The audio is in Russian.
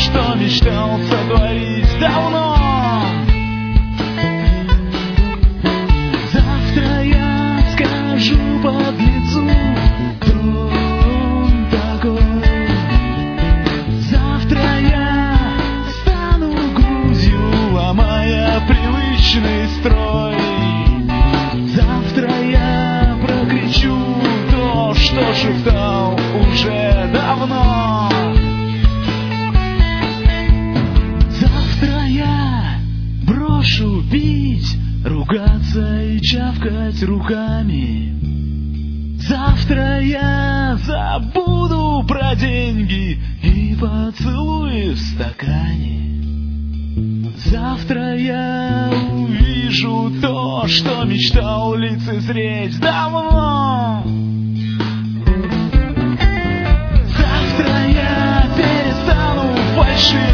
что мечтал сотворить давно. Завтра я скажу подлецу, кто он такой. Завтра я стану грудью, ломая привычный строй. Завтра я прокричу то, что шептал уже давно. Завтра я брошу пить, ругаться и чавкать руками. Завтра я забуду про деньги и поцелуи в стакане. Завтра я увижу то, что мечтал лицезреть давно. Завтра я перестану фальшивить